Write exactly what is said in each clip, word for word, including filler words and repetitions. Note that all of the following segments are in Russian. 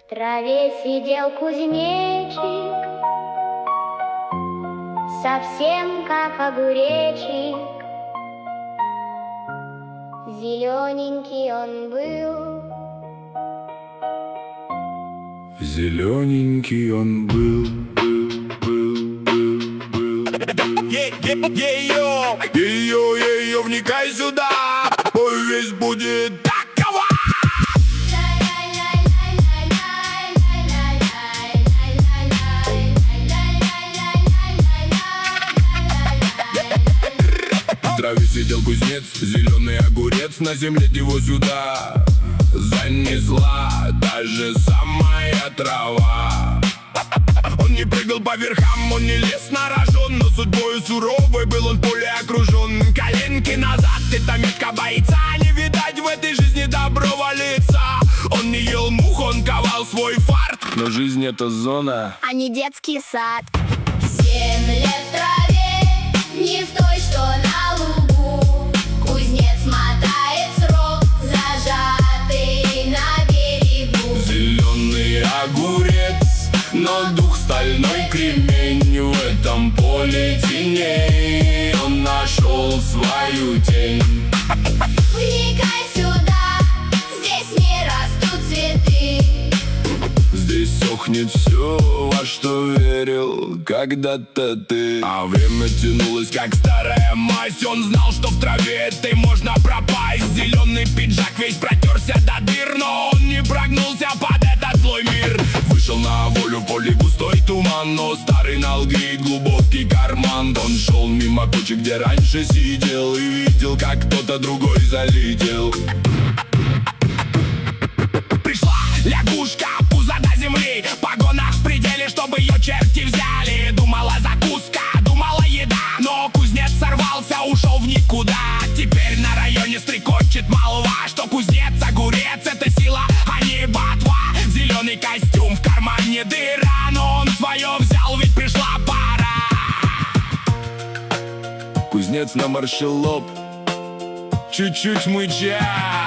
В траве сидел кузнечик, совсем как огуречик. Зелененький он был, зелененький он был, был, был, был, был. Ее, ее, ее, вникай сюда, бой весь будет такова. В траве сидел кузнец, зеленый огурец, на земле его сюда занесла даже самая трава. Он не прыгал по верхам, он не лез на рожон, но судьбою суровой был он в поле окружен. Коленки назад, это метка бойца, не видать в этой жизни доброго лица. Он не ел мух, он ковал свой фарт, но жизнь это зона, а не детский сад. Семь лет в траве, не в той, что на лугу. Кузнец мотает срок, зажатый на берегу. Зеленый огурец, но дух стальной кремень. В этом поле теней он нашел свою тень. Вникай сюда, здесь не растут цветы. Здесь сохнет все, во что верил когда-то ты. А время тянулось, как старая мазь. Он знал, что в траве этой можно пропасть. Зеленый пиджак весь протерся до дыр, но он не прогнулся под этот злой мир. Вышел на волю в поле густой туман, но старый нал греет глубокий карман. Он шел мимо кучи, где раньше сидел, и видел, как кто-то другой залетел. Пришла лягушка, пузо до земли, погона в пределе, чтобы ее черти взяли. Думала закуска, думала еда, но кузнец сорвался, ушел в никуда. Теперь на районе стрекочет молва, что кузнец огурец — это сила, а не ботва. Зеленый костюм, в кармане дыра, но он свое взял, ведь пришла пора. Кузнец наморщил лоб, чуть-чуть мыча.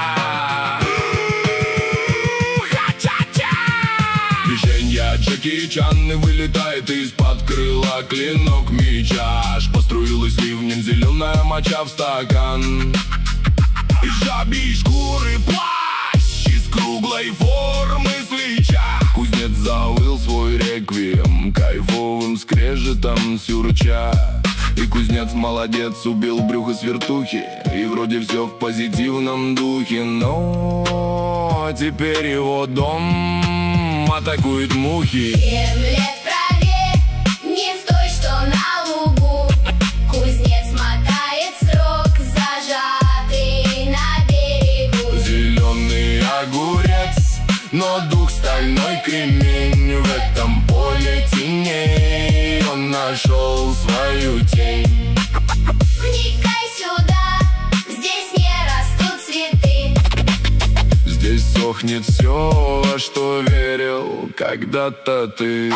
Джеки Чан и вылетает из-под крыла клинок меча. Аж поструилась ливнем зеленая моча в стакан. Из жабьей шкуры плащ, из круглой формы свеча. Кузнец завыл свой реквием, кайфовым скрежетом сюрча. И кузнец молодец, убил брюхо с вертухи, и вроде все в позитивном духе. Но теперь его дом атакуют мухи. Семь лет в траве, не в той, что на лугу. Кузнец мотает срок, зажатый на берегу. Зеленый огурец, но дух стальной кремень. В этом поле теней он нашел свою тень. Вникай сюда, здесь не растут цветы. Здесь сохнет все, во что верил когда-то ты.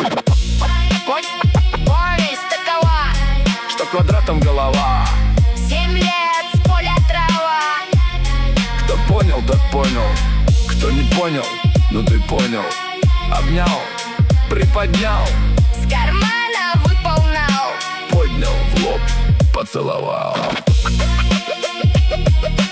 Повесть такова, Что квадратом голова. семь лет с поля трава. Кто понял, тот понял. Кто не понял, ну ты понял. Обнял, приподнял, С кармана выполнял, поднял в лоб, поцеловал.